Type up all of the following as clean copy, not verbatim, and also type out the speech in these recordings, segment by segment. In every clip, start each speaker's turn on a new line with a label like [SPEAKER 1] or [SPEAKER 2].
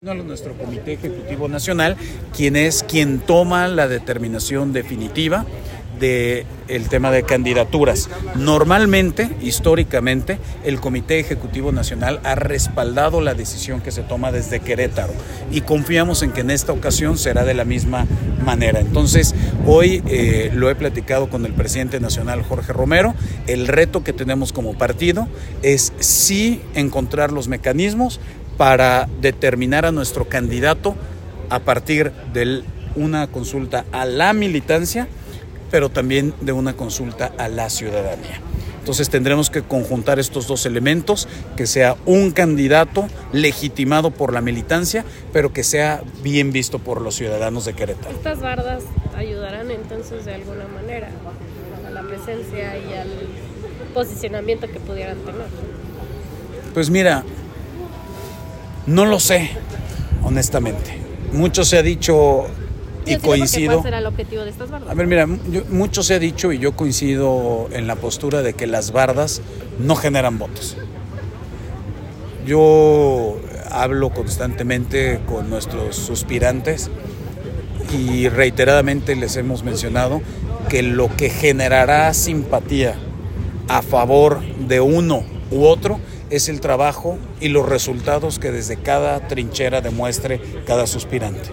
[SPEAKER 1] Nuestro Comité Ejecutivo Nacional, quien toma la determinación definitiva del tema de candidaturas. Normalmente, históricamente, el Comité Ejecutivo Nacional ha respaldado la decisión que se toma desde Querétaro y confiamos en que en esta ocasión será de la misma manera. Entonces, hoy lo he platicado con el presidente nacional, Jorge Romero. El reto que tenemos como partido es sí encontrar los mecanismos para determinar a nuestro candidato a partir de una consulta a la militancia, pero también de una consulta a la ciudadanía. Entonces tendremos que conjuntar estos dos elementos, que sea un candidato legitimado por la militancia, pero que sea bien visto por los ciudadanos de Querétaro.
[SPEAKER 2] ¿Estas bardas ayudarán entonces de alguna manera a la presencia y al posicionamiento que pudieran tener?
[SPEAKER 1] Pues mira, no lo sé, honestamente. Mucho se ha dicho y coincido.
[SPEAKER 2] ¿Cuál será el objetivo de estas bardas?
[SPEAKER 1] A ver, mira, mucho se ha dicho y yo coincido en la postura de que las bardas no generan votos. Yo hablo constantemente con nuestros suspirantes y reiteradamente les hemos mencionado que lo que generará simpatía a favor de uno u otro es el trabajo y los resultados que desde cada trinchera demuestre cada suspirante.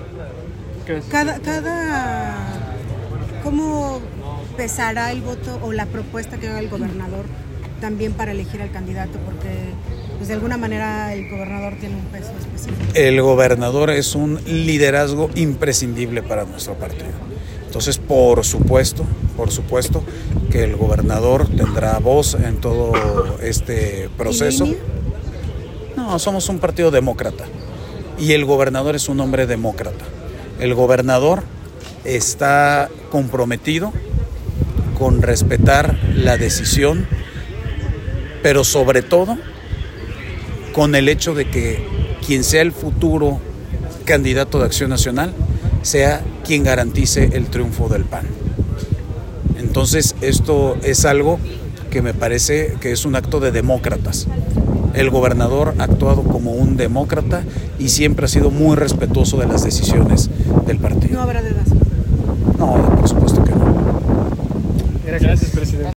[SPEAKER 3] ¿Cómo pesará el voto o la propuesta que haga el gobernador también para elegir al candidato? Porque pues, de alguna manera el gobernador tiene un peso específico.
[SPEAKER 1] El gobernador es un liderazgo imprescindible para nuestro partido. Entonces, por supuesto que el gobernador tendrá voz en todo este proceso. No, somos un partido demócrata y el gobernador es un hombre demócrata. El gobernador está comprometido con respetar la decisión, pero sobre todo con el hecho de que quien sea el futuro candidato de Acción Nacional sea quien garantice el triunfo del PAN. Entonces, esto es algo que me parece que es un acto de demócratas. El gobernador ha actuado como un demócrata y siempre ha sido muy respetuoso de las decisiones del partido.
[SPEAKER 3] ¿No habrá dudas?
[SPEAKER 1] No, por supuesto que no.
[SPEAKER 4] Gracias, presidente.